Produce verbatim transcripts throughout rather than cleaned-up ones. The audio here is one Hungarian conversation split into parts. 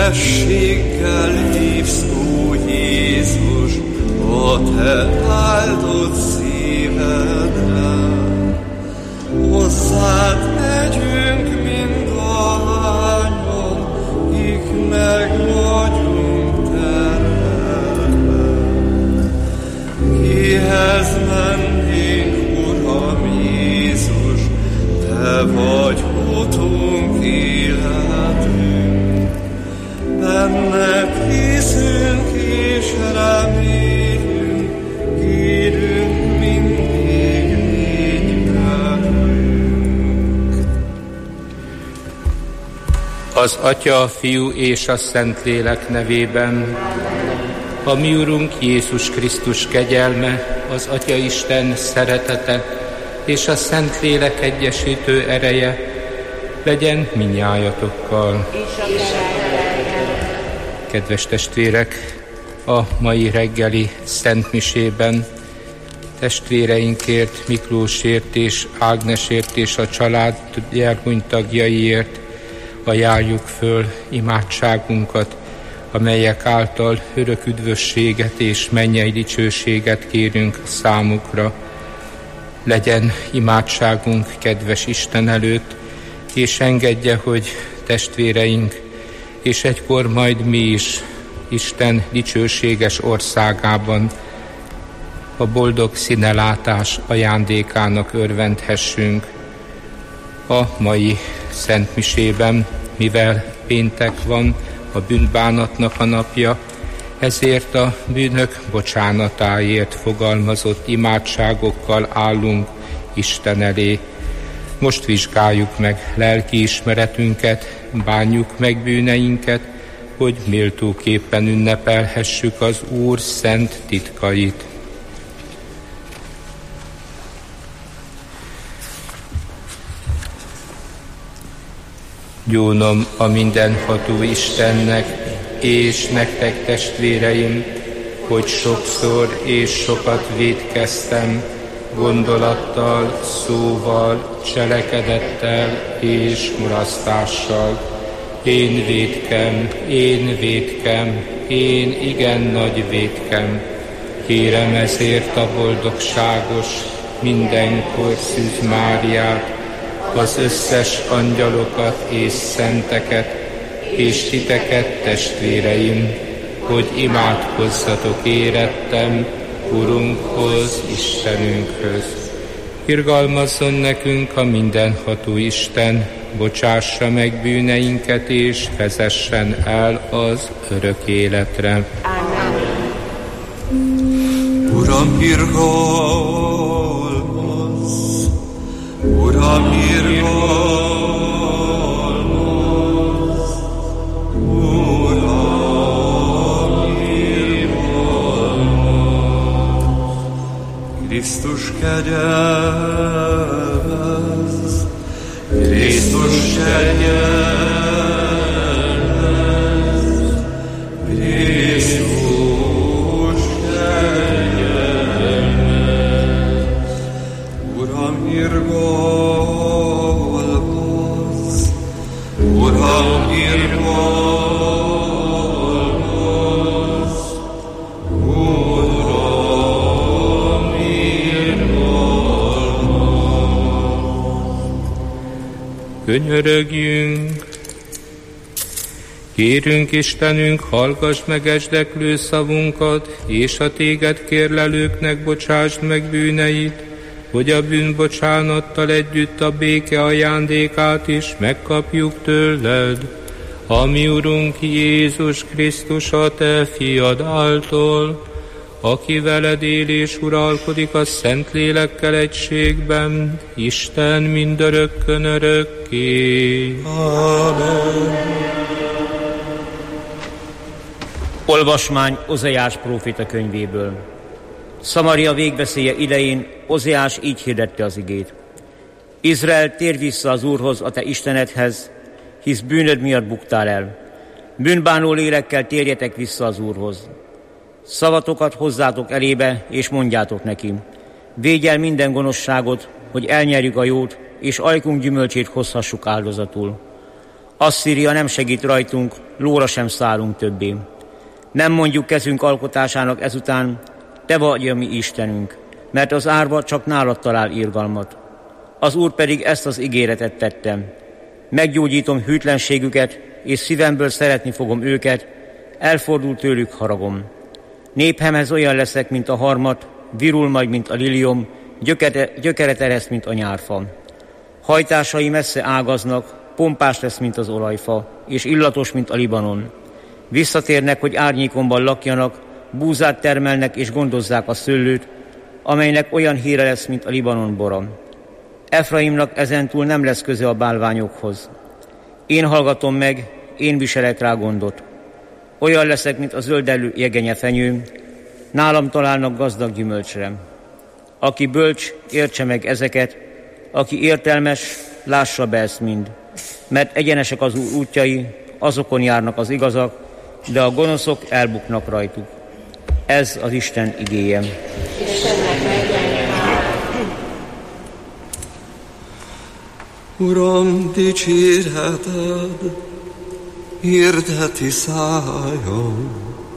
Édességgel hívsz, ó Jézus, a te áldott szívedre. Hozzád megyünk mindahányan, kik meg vagyunk terhelve. Kihez mennénk, Uram Jézus, te vagy utunk, életünk. Benned hiszünk és reméljünk, kérünk mindig, légy velünk. Az Atya, a Fiú és a Szentlélek nevében, a mi Urunk Jézus Krisztus kegyelme, az Atya Isten szeretete és a Szentlélek egyesítő ereje legyen mindnyájatokkal. Kedves testvérek, a mai reggeli szentmisében testvéreinkért, Miklósért és Ágnesért és a család elhunyt tagjaiért ajánljuk föl imádságunkat, amelyek által örök üdvösséget és mennyei dicsőséget kérünk számukra. Legyen imádságunk kedves Isten előtt, és engedje, hogy testvéreink, és egykor majd mi is Isten dicsőséges országában a boldog színelátás ajándékának örvendhessünk. A mai szentmisében, mivel péntek van, a bűnbánatnak a napja, ezért a bűnök bocsánatáért fogalmazott imádságokkal állunk Isten elé. Most vizsgáljuk meg lelkiismeretünket, bánjuk meg bűneinket, hogy méltóképpen ünnepelhessük az Úr szent titkait. Gyónom a mindenható Istennek, és nektek testvéreim, hogy sokszor és sokat vétkeztem, gondolattal, szóval, cselekedettel és mulasztással. Én vétkem, én vétkem, én igen nagy vétkem. Kérem ezért a boldogságos, mindenkor Szűz Máriát, az összes angyalokat és szenteket, és titeket, testvéreim, hogy imádkozzatok érettem Urunkhoz, Istenünkhöz. Irgalmazzon nekünk a mindenható Isten, bocsássa meg bűneinket, és vezessen el az örök életre. Ámen. Uram, irgalmazz! Uram, irgalmazz! Krisztus kegyelmez, Krisztus kegyelmez, Krisztus kegyelmez. Uram, irgalmazz, Uram, irgalmazz. Könyörögjünk! Kérünk Istenünk, hallgass meg esdeklő szavunkat, és a téged kérlelőknek bocsásd meg bűneit, hogy a bűnbocsánattal együtt a béke ajándékát is megkapjuk tőled, a mi Urunk Jézus Krisztus, a te fiad által, aki veled él és uralkodik a Szentlélekkel egységben, Isten mindörökkön örökké. Amen. Olvasmány Ozeás próféta könyvéből. Szamaria végbeszélye idején Ozeás így hirdette az igét. Izrael, térj vissza az Úrhoz, a te Istenedhez, hisz bűnöd miatt buktál el. Bűnbánó lélekkel térjetek vissza az Úrhoz. Szavatokat hozzátok elébe, és mondjátok neki. Védj el minden gonoszságot, hogy elnyerjük a jót, és ajkunk gyümölcsét hozhassuk áldozatul. Asszíria nem segít rajtunk, lóra sem szállunk többé. Nem mondjuk kezünk alkotásának ezután, te vagy a mi Istenünk, mert az árva csak nálad talál irgalmat. Az Úr pedig ezt az ígéretet tette. Meggyógyítom hűtlenségüket, és szívemből szeretni fogom őket, elfordul tőlük haragom. Néphemhez olyan leszek, mint a harmat, virul majd, mint a liliom, gyökere, gyökeret ereszt, mint a nyárfa. Hajtásai messze ágaznak, pompás lesz, mint az olajfa, és illatos, mint a Libanon. Visszatérnek, hogy árnyékomban lakjanak, búzát termelnek és gondozzák a szőlőt, amelynek olyan híre lesz, mint a Libanon bora. Efraimnak ezentúl nem lesz köze a bálványokhoz. Én hallgatom meg, én viselek rá gondot. Olyan leszek, mint a zöldelő jegenyefenyő, nálam találnak gazdag gyümölcsre. Aki bölcs, értse meg ezeket, aki értelmes, lássa be ezt mind. Mert egyenesek az Úr útjai, azokon járnak az igazak, de a gonoszok elbuknak rajtuk. Ez az Isten igéje. Uram, dicséreted hirdeti szájam.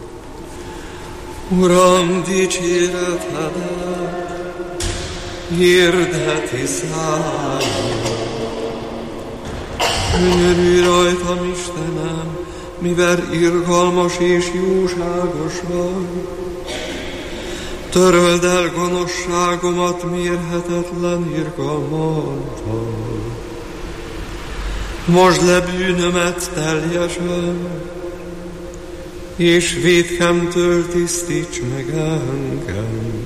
Uram, dicséreted hirdeti szájam. Könyörülj rajtam, Istenem, mivel irgalmas és jóságos vagy. Töröld el gonoszságomat mérhetetlen irgalmaddal. Mosd le bűnömet teljesen, és vétkemtől tisztíts meg engem.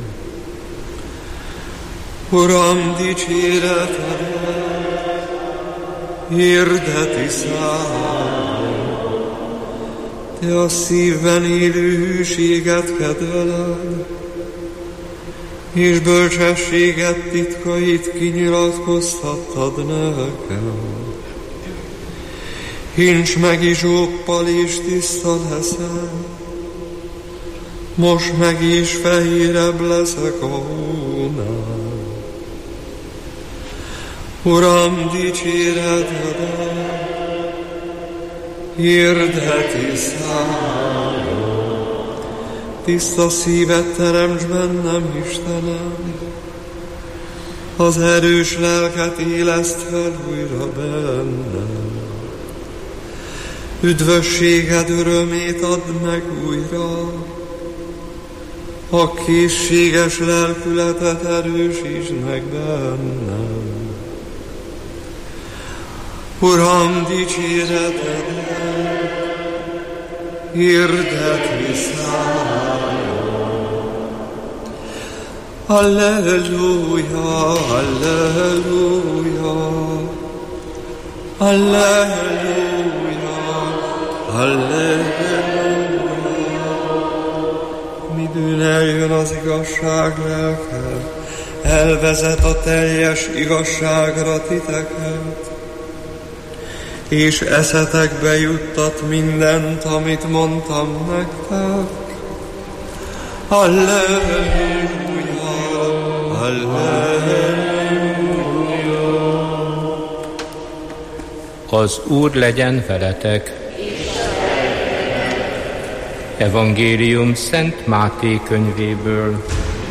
Uram, dicséretedet hirdeti szájam. Te a szívben élő hűséget kedveled, és bölcsességet titkait kinyilatkoztattad nekem. Hincs meg izsóppal, és tiszta leszel, most meg is fehérebb leszek a hónál. Uram, dicséretedet hirdeti szájam. Tiszta szívet teremts bennem, Istenem, az erős lelket éleszt fel újra bennem. Üdvösséged örömét add meg újra, a készséges lelkületet erősítsd meg bennem. Uram, dicséretedet hirdeti szájam. Alleluja, alleluja, alleluja, alleluja. Midőn eljön az igazság lelke, elvezet a teljes igazságra titeket, és eszetekbe juttat mindent, amit mondtam nektek. Halleluja, halleluja. Az Úr legyen veletek. Evangélium Szent Máté könyvéből.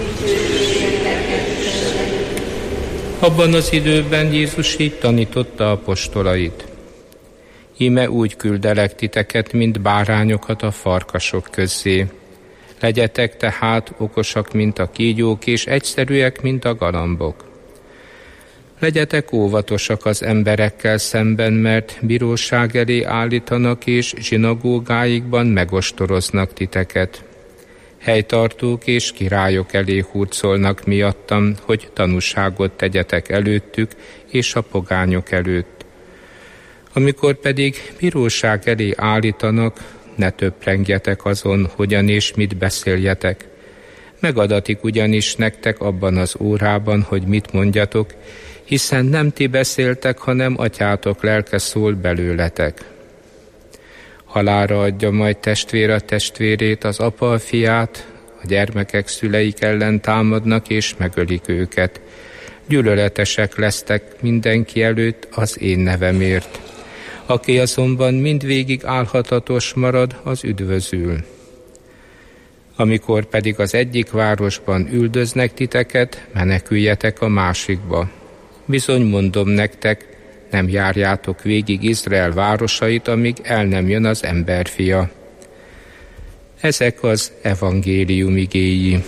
Abban az időben Jézus így tanította apostolait. Íme úgy küldelek titeket, mint bárányokat a farkasok közzé. Legyetek tehát okosak, mint a kígyók, és egyszerűek, mint a galambok. Legyetek óvatosak az emberekkel szemben, mert bíróság elé állítanak, és zsinagógáikban megostoroznak titeket. Helytartók és királyok elé hurcolnak miattam, hogy tanúságot tegyetek előttük és a pogányok előtt. Amikor pedig bíróság elé állítanak, ne töprengjetek azon, hogyan és mit beszéljetek. Megadatik ugyanis nektek abban az órában, hogy mit mondjatok, hiszen nem ti beszéltek, hanem atyátok lelke szól belőletek. Halálra adja majd testvér a testvérét, az apa a fiát, a gyermekek szüleik ellen támadnak és megölik őket. Gyűlöletesek lesztek mindenki előtt az én nevemért. Aki azonban mindvégig álhatatos marad, az üdvözül. Amikor pedig az egyik városban üldöznek titeket, meneküljetek a másikba. Bizony mondom nektek, nem járjátok végig Izrael városait, amíg el nem jön az emberfia. Ezek az evangélium igéi.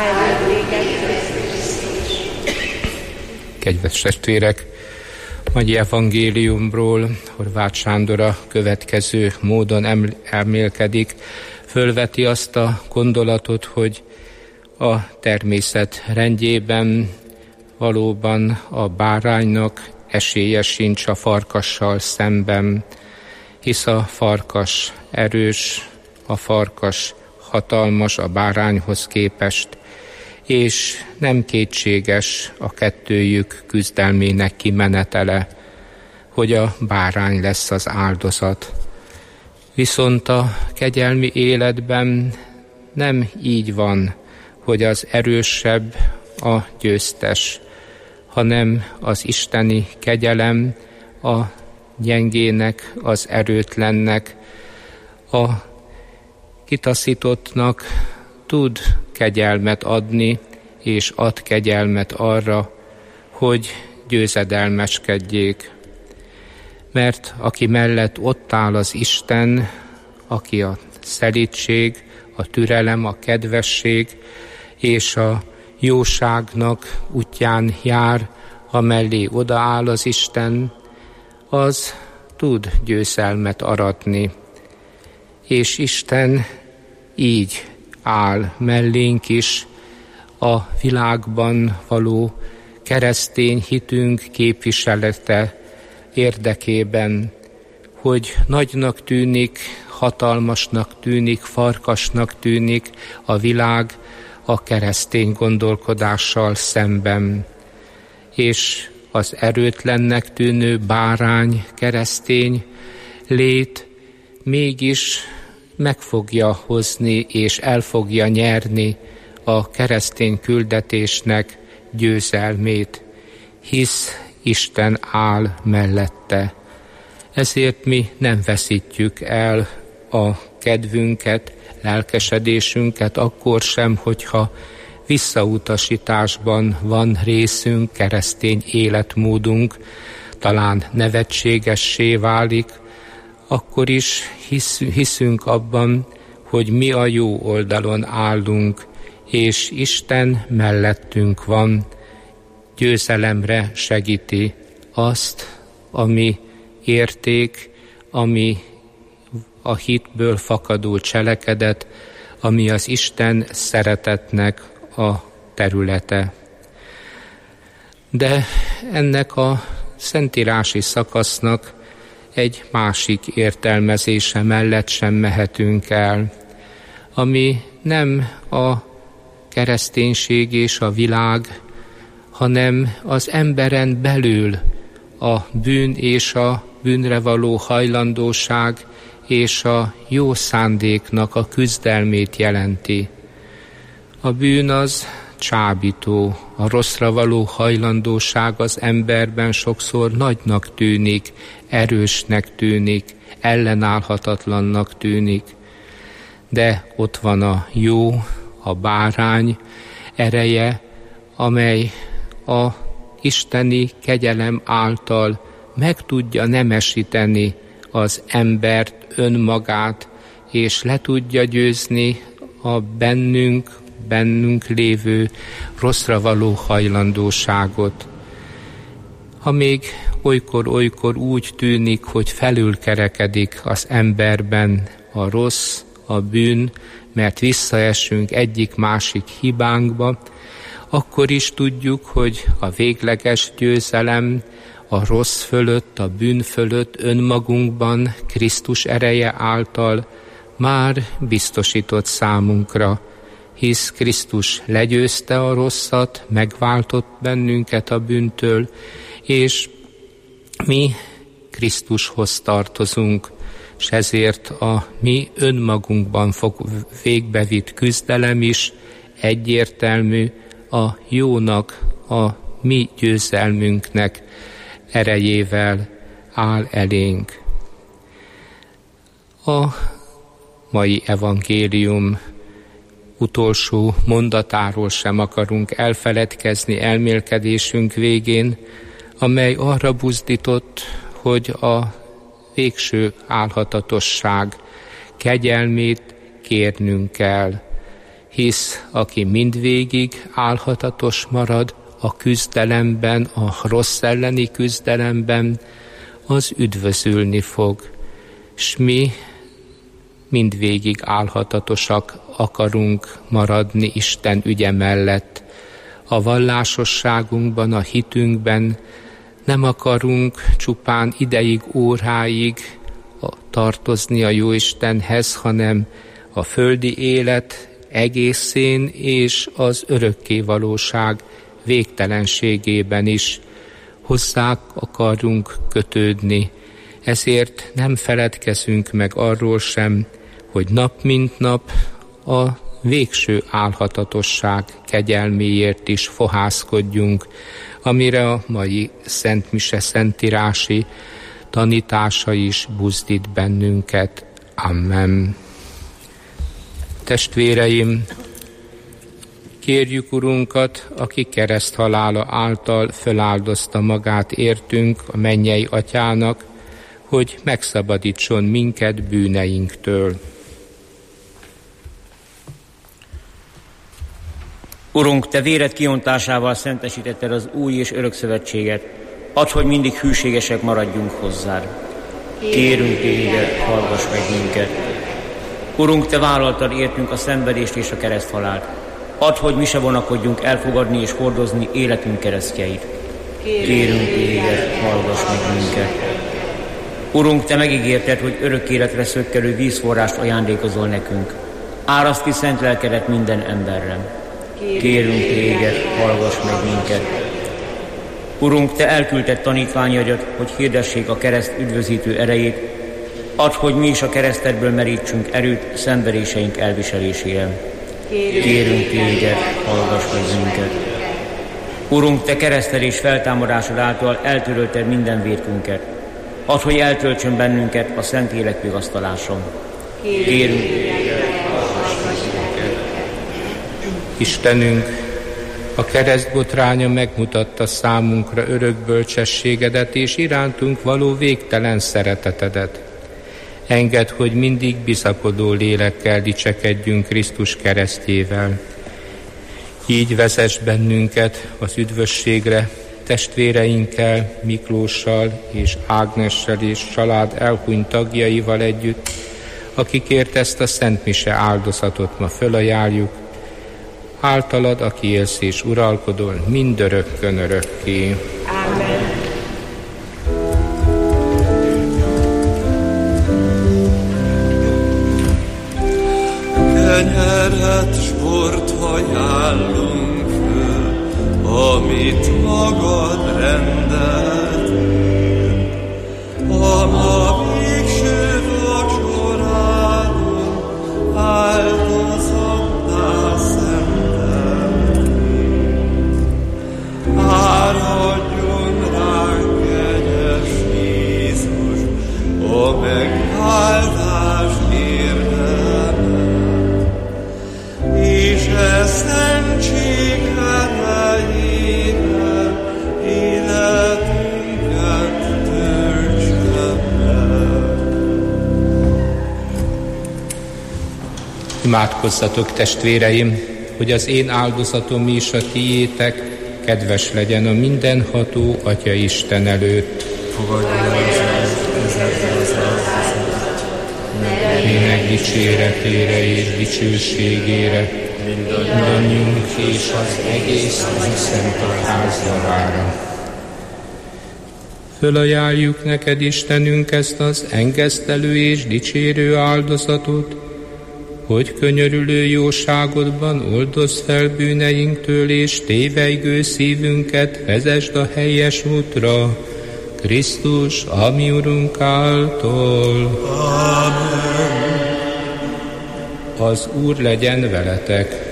Kedves testvérek, mai evangéliumról Horváth Sándor a következő módon elmélkedik, fölveti azt a gondolatot, hogy a természet rendjében valóban a báránynak esélye sincs a farkassal szemben, hisz a farkas erős, a farkas hatalmas a bárányhoz képest, és nem kétséges a kettőjük küzdelmének kimenetele, hogy a bárány lesz az áldozat. Viszont a kegyelmi életben nem így van, hogy az erősebb a győztes, hanem az isteni kegyelem a gyengének, az erőtlennek, a kitaszítottnak tud kegyelmet adni, és ad kegyelmet arra, hogy győzedelmeskedjék. Mert aki mellett ott áll az Isten, aki a szelídség, a türelem, a kedvesség és a jóságnak útján jár, amellé odaáll az Isten, az tud győzelmet aratni. És Isten így áll mellénk is a világban való keresztény hitünk képviselete érdekében, hogy nagynak tűnik, hatalmasnak tűnik, farkasnak tűnik a világ a keresztény gondolkodással szemben. És az erőtlennek tűnő bárány keresztény lét mégis meg fogja hozni és el fogja nyerni a keresztény küldetésnek győzelmét, hisz Isten áll mellette. Ezért mi nem veszítjük el a kedvünket, lelkesedésünket, akkor sem, hogyha visszautasításban van részünk, keresztény életmódunk, talán nevetségessé válik, akkor is hisz, hiszünk abban, hogy mi a jó oldalon állunk, és Isten mellettünk van, győzelemre segíti azt, ami érték, ami a hitből fakadó cselekedet, ami az Isten szeretetnek a területe. De ennek a szentírási szakasznak egy másik értelmezése mellett sem mehetünk el, ami nem a kereszténység és a világ, hanem az emberen belül a bűn és a bűnre való hajlandóság és a jó szándéknak a küzdelmét jelenti. A bűn az csábító, a rosszra való hajlandóság az emberben sokszor nagynak tűnik, erősnek tűnik, ellenállhatatlannak tűnik. De ott van a jó, a bárány ereje, amely a isteni kegyelem által meg tudja nemesíteni az embert, önmagát, és le tudja győzni a bennünk, bennünk lévő rosszra való hajlandóságot. Ha még olykor-olykor úgy tűnik, hogy felülkerekedik az emberben a rossz, a bűn, mert visszaesünk egyik-másik hibánkba, akkor is tudjuk, hogy a végleges győzelem a rossz fölött, a bűn fölött önmagunkban Krisztus ereje által már biztosított számunkra, hisz Krisztus legyőzte a rosszat, megváltott bennünket a bűntől, és mi Krisztushoz tartozunk, és ezért a mi önmagunkban fog végbevitt küzdelem is egyértelmű, a jónak, a mi győzelmünknek erejével áll elénk. A mai evangélium utolsó mondatáról sem akarunk elfeledkezni elmélkedésünk végén, amely arra buzdított, hogy a végső álhatatosság kegyelmét kérnünk kell, hisz aki mindvégig álhatatos marad a küzdelemben, a rossz elleni küzdelemben, az üdvözülni fog, s mi mindvégig álhatatosak akarunk maradni Isten ügye mellett. A vallásosságunkban, a hitünkben nem akarunk csupán ideig, óráig tartozni a Jóistenhez, hanem a földi élet egészén és az örökké valóság végtelenségében is hozzá akarunk kötődni. Ezért nem feledkezünk meg arról sem, hogy nap mint nap a végső álhatatosság kegyelméért is fohászkodjunk, amire a mai Szent Mise szentírási tanítása is buzdít bennünket. Amen. Testvéreim, kérjük Urunkat, aki kereszthalála által föláldozta magát értünk, a mennyei Atyának, hogy megszabadítson minket bűneinktől. Urunk, Te véred kiontásával szentesítetted az új és örök szövetséget. Add, hogy mindig hűségesek maradjunk hozzád. Kérünk Téged, hallgass meg minket. Urunk, Te vállaltad értünk a szenvedést és a kereszthalált. Add, hogy mi se vonakodjunk elfogadni és hordozni életünk keresztjeit. Kérünk Téged, hallgass meg minket. Urunk, Te megígérted, hogy örök életre szökkelő vízforrást ajándékozol nekünk. Áraszt ki szent lelkedet minden emberre. Kérünk Téged, hallgass meg minket. Urunk, Te elküldted tanítványaidat, hogy hirdessék a kereszt üdvözítő erejét. Add, hogy mi is a keresztedből merítsünk erőt szenvedéseink elviselésére. Kérünk Téged, hallgass meg minket. Urunk, Te keresztelés feltámadásod által eltörölted minden vétkünket. Add, hogy eltöltsön bennünket a szent élet vigasztaláson. Kérünk Téged, hallgass meg minket. Istenünk, a kereszt botránya megmutatta számunkra örök bölcsességedet és irántunk való végtelen szeretetedet. Engedd, hogy mindig bizakodó lélekkel dicsekedjünk Krisztus keresztjével. Így vezess bennünket az üdvösségre, testvéreinkkel, Miklóssal és Ágnessel és család elhunyt tagjaival együtt, akikért ezt a Szent Mise áldozatot ma fölajánljuk, általad, aki élsz és uralkodol mindörökkön örökké. Amen. Kenyeret, sort ajánlunk föl, amit magad rendeltél. A ma végső vacsorálunk áldozattá szenteltél. Áradjon ránk, kegyes Jézus, a megháltás érdeme, és e szentség erejével életünket töltse meg. Imádkozzatok, testvéreim, hogy az én áldozatom és a tiétek kedves legyen a mindenható Atya Isten előtt. Fogadj el ezekkel az áldozatot, Ének dicséretére és dicsőségére, mindannyiunk és az egész nagy szent egyház javára. Fölajánljuk neked, Istenünk, ezt az engesztelő és dicsérő áldozatot, hogy könyörülő jóságodban oldozz fel bűneinktől, és tévejgő szívünket vezesd a helyes útra, Krisztus, a mi Urunk által. Amen. Az Úr legyen veletek.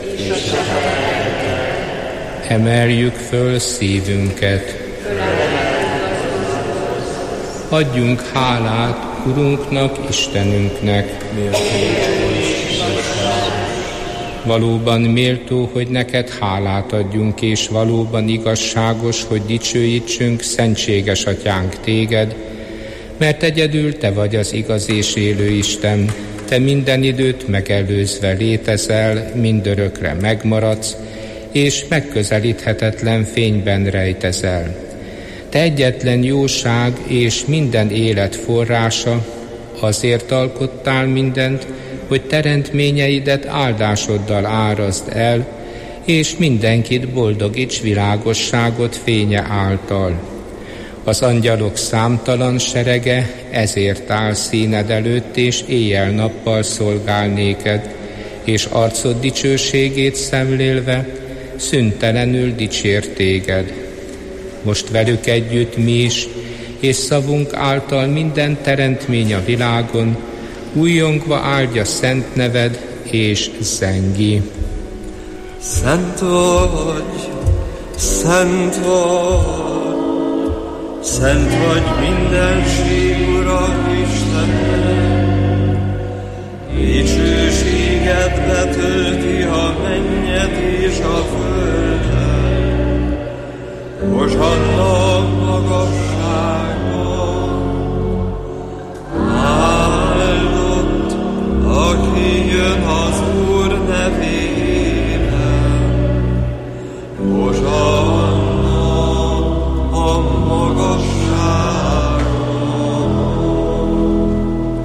Emeljük föl szívünket. Adjunk hálát Urunknak, Istenünknek. Valóban méltó, hogy neked hálát adjunk, és valóban igazságos, hogy dicsőítsünk, szentséges Atyánk téged, mert egyedül te vagy az igaz és élő Isten, te minden időt megelőzve létezel, mindörökre megmaradsz, és megközelíthetetlen fényben rejtezel. Te egyetlen jóság és minden élet forrása, azért alkottál mindent, hogy teremtményeidet áldásoddal árazd el, és mindenkit boldogíts világosságot fénye által. Az angyalok számtalan serege ezért áll színed előtt, és éjjel-nappal szolgál néked, és arcod dicsőségét szemlélve szüntelenül dicsér téged. Most velük együtt mi is, és szavunk által minden teremtmény a világon újjongva áldja szent neved, és zengi. Szent vagy, szent vagy, szent vagy mindenség, Ura Istenem. Dicsőséged betölti a mennyet és a földet. Hozsanna a magasságban, áldott, aki jön az Úr nevében. Hozsanna a magasságban.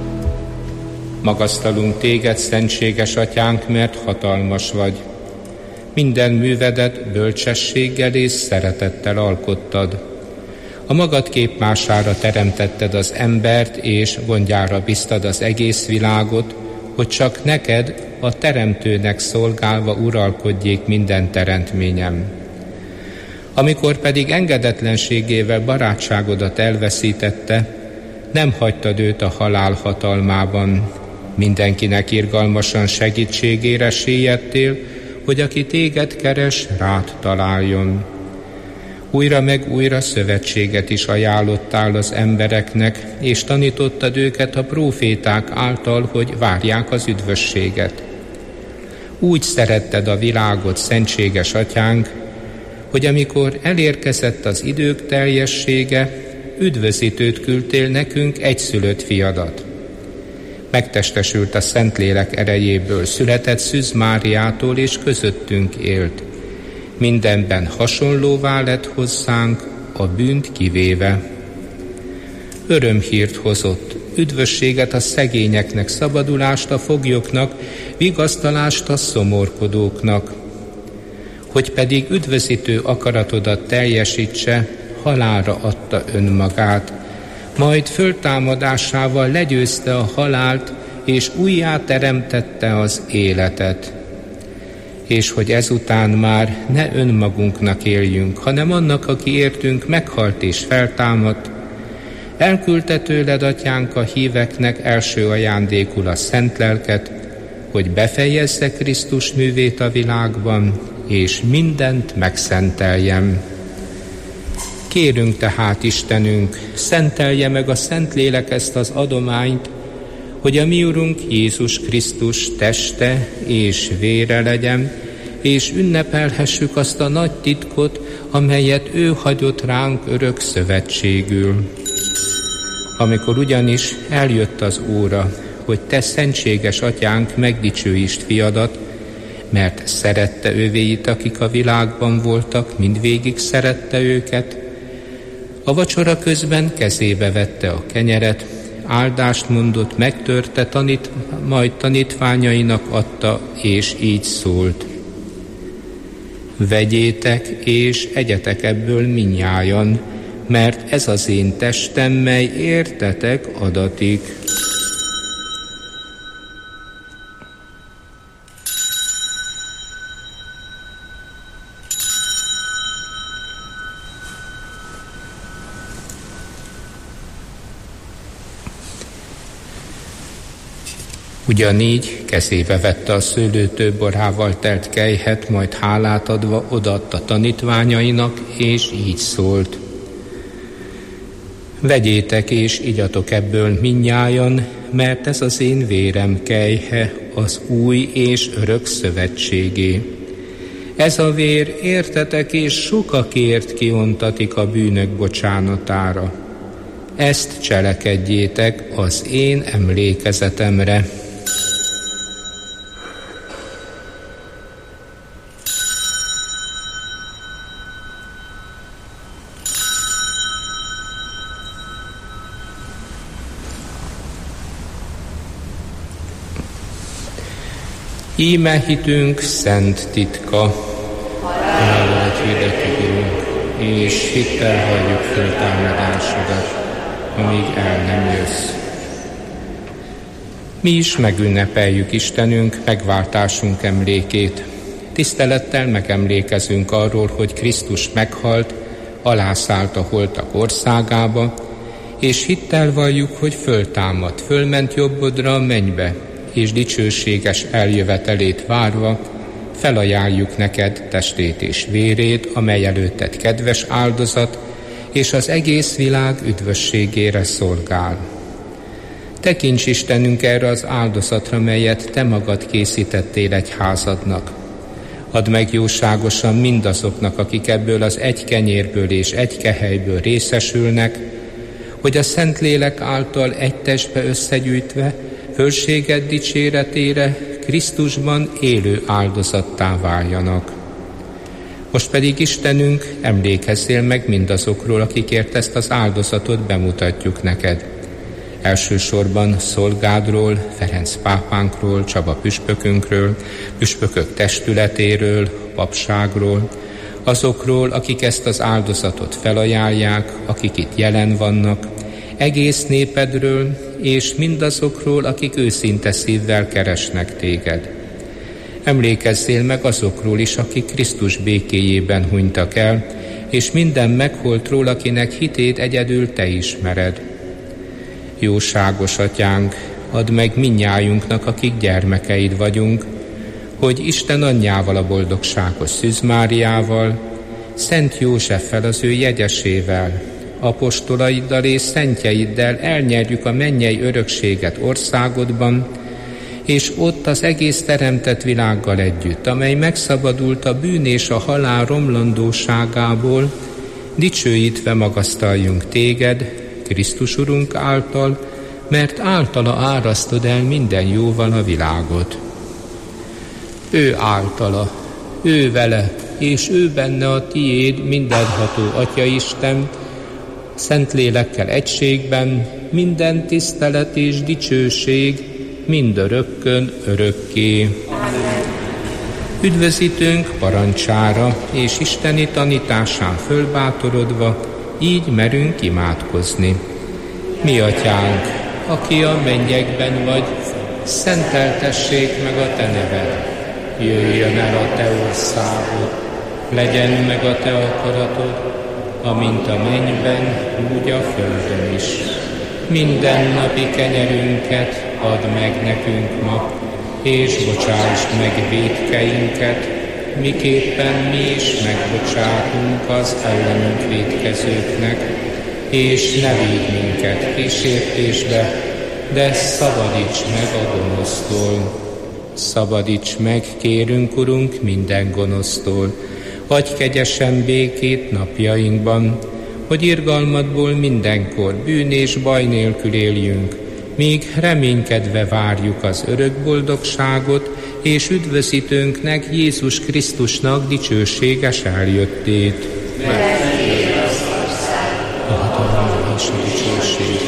Magasztalunk téged, szentséges Atyánk, mert hatalmas vagy. Minden művedet bölcsességgel és szeretettel alkottad. A magad képmására teremtetted az embert, és gondjára bíztad az egész világot, hogy csak neked, a teremtőnek szolgálva uralkodjék minden teremtményem. Amikor pedig engedetlenségével barátságodat elveszítette, nem hagytad őt a halál hatalmában. Mindenkinek irgalmasan segítségére siettél, hogy aki téged keres, rád találjon. Újra meg újra szövetséget is ajánlottál az embereknek, és tanítottad őket a próféták által, hogy várják az üdvösséget. Úgy szeretted a világot, szentséges Atyánk, hogy amikor elérkezett az idők teljessége, üdvözítőt küldtél nekünk egyszülött fiadat. Megtestesült a Szentlélek erejéből, született Szűz Máriától, és közöttünk élt. Mindenben hasonlóvá lett hozzánk, a bűnt kivéve. Örömhírt hozott, üdvösséget a szegényeknek, szabadulást a foglyoknak, vigasztalást a szomorkodóknak. Hogy pedig üdvözítő akaratodat teljesítse, halálra adta önmagát, majd föltámadásával legyőzte a halált, és újjá teremtette az életet. És hogy ezután már ne önmagunknak éljünk, hanem annak, aki értünk meghalt és feltámadt, elküldte tőled, Atyánk, a híveknek első ajándékul a szent lelket, hogy befejezze Krisztus művét a világban, és mindent megszenteljem. Kérünk tehát, Istenünk, szentelje meg a Szentlélek ezt az adományt, hogy a mi Urunk Jézus Krisztus teste és vére legyen, és ünnepelhessük azt a nagy titkot, amelyet ő hagyott ránk örök szövetségül. Amikor ugyanis eljött az óra, hogy te, szentséges Atyánk, megdicsőítsd fiadat, mert szerette övéit, akik a világban voltak, mindvégig szerette őket, a vacsora közben kezébe vette a kenyeret, áldást mondott, megtörte, tanít, majd tanítványainak adta, és így szólt: vegyétek és egyetek ebből mindnyájan, mert ez az én testem, mely értetek adatik. Ugyanígy kezébe vette a szőlőtő borával telt kelyhet, majd hálát adva odaadta tanítványainak, és így szólt: Vegyétek és igyatok ebből mindnyájan, mert ez az én vérem kelyhe, az új és örök szövetségé. Ez a vér értetek és sokakért kiontatik a bűnök bocsánatára. Ezt cselekedjétek az én emlékezetemre. Íme hitünk szent titka, halálodat hirdetjük, Urunk, és hittel halljuk föltámadásodat, amíg el nem jössz. Mi is megünnepeljük Istenünk megváltásunk emlékét. Tisztelettel megemlékezünk arról, hogy Krisztus meghalt, alászállt a holtak országába, és hittel valljuk, hogy föltámadt, fölment jobbodra a mennybe, és dicsőséges eljövetelét várva felajánljuk neked testét és vérét, amely előtted kedves áldozat, és az egész világ üdvösségére szolgál. Tekints Istenünk erre az áldozatra, melyet te magad készítettél egyházadnak. Add meg jóságosan mindazoknak, akik ebből az egy kenyérből és egy kehelyből részesülnek, hogy a Szentlélek által egy testbe összegyűjtve fölséged dicséretére Krisztusban élő áldozattá váljanak. Most pedig Istenünk, emlékezzél meg mindazokról, akikért ezt az áldozatot bemutatjuk neked. Elsősorban szolgádról, Ferenc pápánkról, Csaba püspökünkről, püspökök testületéről, papságról, azokról, akik ezt az áldozatot felajánlják, akik itt jelen vannak, egész népedről, és mindazokról, akik őszinte szívvel keresnek téged. Emlékezzél meg azokról is, akik Krisztus békéjében hunytak el, és minden megholtról, akinek hitét egyedül te ismered. Jóságos Atyánk, add meg mindnyájunknak, akik gyermekeid vagyunk, hogy Isten anyjával, a boldogságos Szűz Máriával, Szent Józseffel, az ő jegyesével, apostolaiddal és szentjeiddel elnyerjük a mennyei örökséget országodban, és ott az egész teremtett világgal együtt, amely megszabadult a bűn és a halál romlandóságából, dicsőítve magasztaljunk téged, Krisztus Urunk által, mert általa árasztod el minden jóval a világot. Ő általa, ő vele, és ő benne a tiéd, mindenható Atya Isten, Szentlélekkel egységben, minden tisztelet és dicsőség, mindörökkön örökké. Üdvözítőnk parancsára és isteni tanításán fölbátorodva, így merünk imádkozni. Mi Atyánk, aki a mennyekben vagy, szenteltessék meg a te neved. Jöjjön el a te országod, legyen meg a te akaratod, amint a mennyben, úgy a földön is. Minden napi kenyerünket add meg nekünk ma, és bocsáss meg vétkeinket, miképpen mi is megbocsátunk az ellenünk vétkezőknek, és ne védj minket kísértésbe, de szabadíts meg a gonosztól. Szabadíts meg, kérünk, Urunk, minden gonosztól, adj kegyesen békét napjainkban, hogy irgalmadból mindenkor bűn és baj nélkül éljünk, míg reménykedve várjuk az örök boldogságot, és üdvözítőnknek, Jézus Krisztusnak dicsőséges eljöttét. A hatalom és a dicsőség.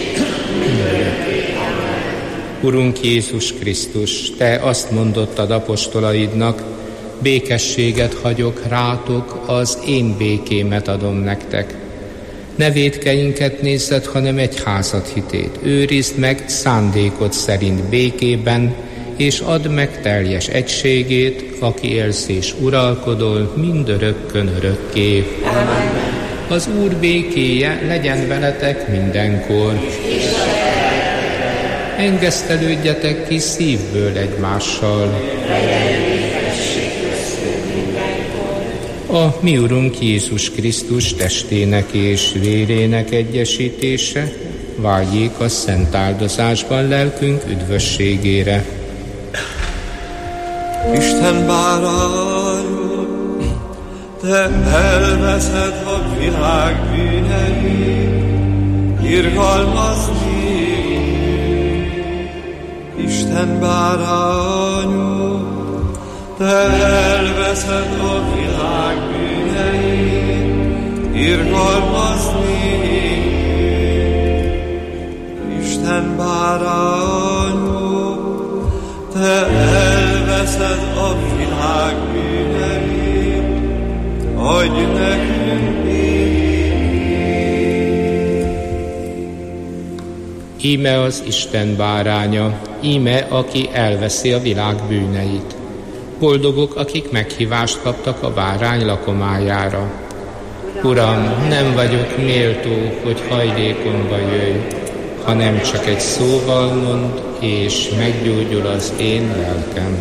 Urunk Jézus Krisztus, te azt mondottad apostolaidnak, békességet hagyok rátok, az én békémet adom nektek. Ne vétkeinket nézzed, hanem egyházad hitét. Őrizd meg szándékod szerint békében, és add meg teljes egységét, aki élsz és uralkodol mindörökkön örökké. Amen. Az Úr békéje legyen veletek mindenkor. Engesztelődjetek ki szívből egymással. A mi Urunk Jézus Krisztus testének és vérének egyesítése váljék a szent áldozásban lelkünk üdvösségére. Isten báránya, te elveszed a világ bűneit, irgalmazz nékünk. Isten báránya, te elveszed a világ bűneit, irgalmazz nékünk. Isten báránya, te elveszed a világ bűneit, adj nekünk békét. Íme az Isten báránya, íme, aki elveszi a világ bűneit. Boldogok, akik meghívást kaptak a bárány lakomájára. Uram, nem vagyok méltó, hogy hajlékomba jöjj, hanem csak egy szóval mondd, és meggyógyul az én lelkem.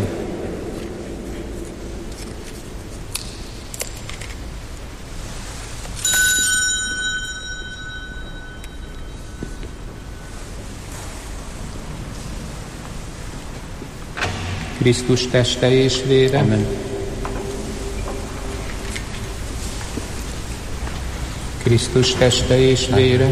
Krisztus teste és vére. Amen. Krisztus teste és vére.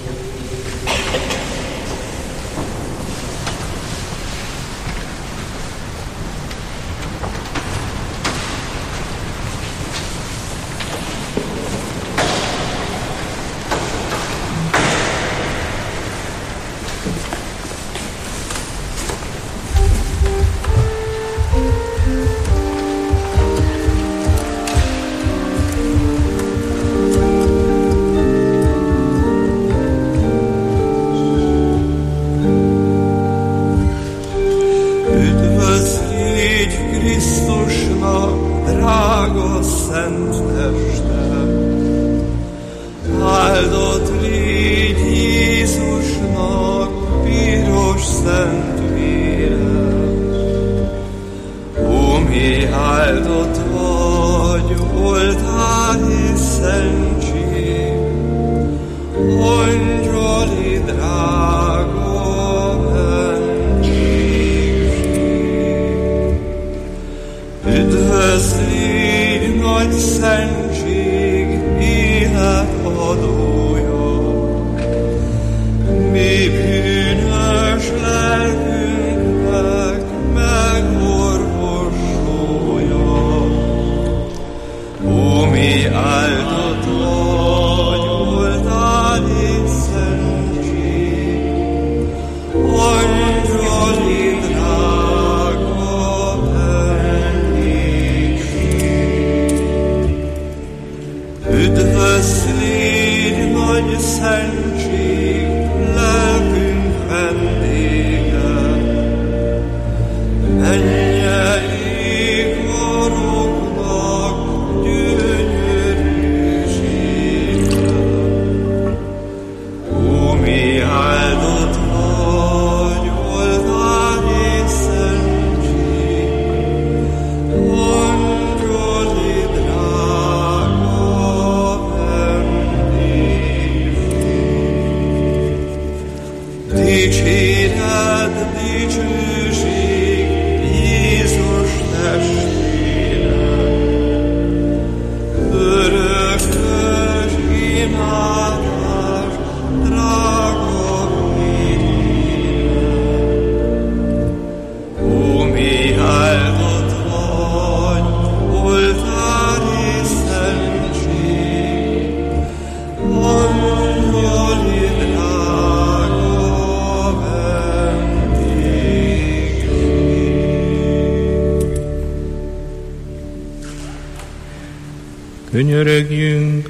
Könyörögjünk!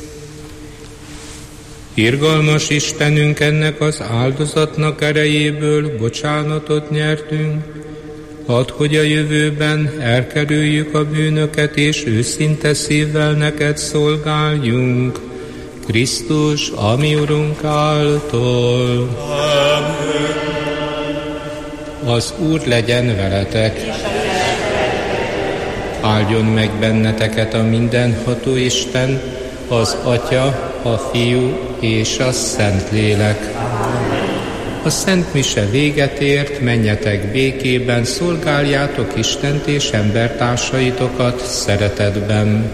Irgalmas Istenünk, ennek az áldozatnak erejéből bocsánatot nyertünk, add, hogy a jövőben elkerüljük a bűnöket, és őszinte szívvel neked szolgáljunk. Krisztus, a mi Urunk által. Az Úr legyen veletek. Áldjon meg benneteket a mindenható Isten, az Atya, a Fiú és a Szentlélek. A Szent Mise véget ért, menjetek békében, szolgáljátok Istent és embertársaitokat szeretetben.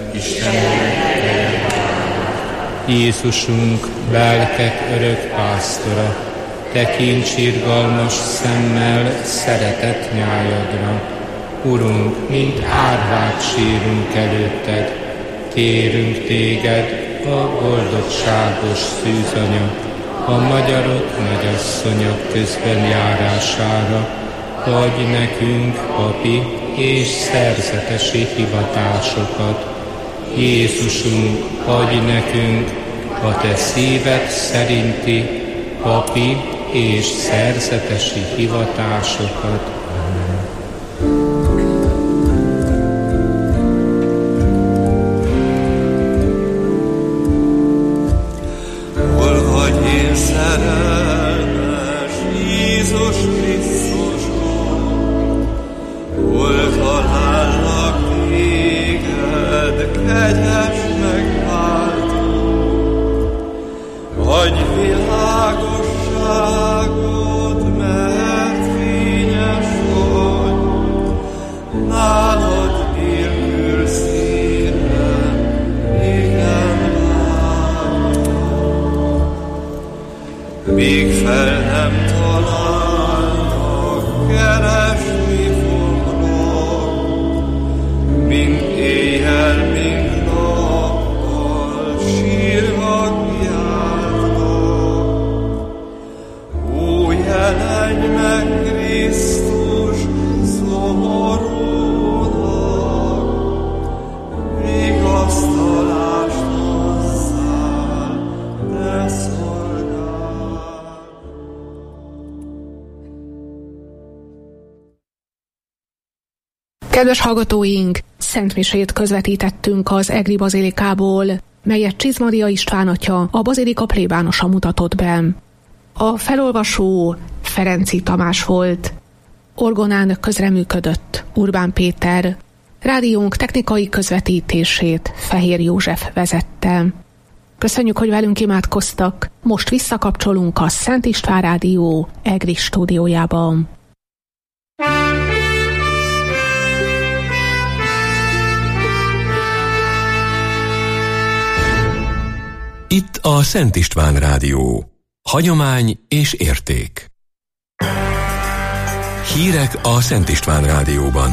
Jézusunk, lelkek örök pásztora, tekints irgalmas szemmel szeretett nyájadra. Urunk, mint árvát sírunk előtted, kérünk téged, a boldogságos szűzanya, a magyarok nagyasszonya közben járására, adj nekünk papi és szerzetesi hivatásokat. Jézusunk, adj nekünk a te szíved szerinti papi és szerzetesi hivatásokat. Kedves hallgatóink, szentmisét közvetítettünk az Egri bazilikából, melyet Csizmadia István atya, a bazilika plébánosa mutatott be. A felolvasó Ferenci Tamás volt, orgonán közreműködött Urbán Péter, rádiónk technikai közvetítését Fehér József vezette. Köszönjük, hogy velünk imádkoztak, most visszakapcsolunk a Szent István Rádió Egri stúdiójában. Itt a Szent István Rádió. Hagyomány és érték. Hírek a Szent István Rádióban.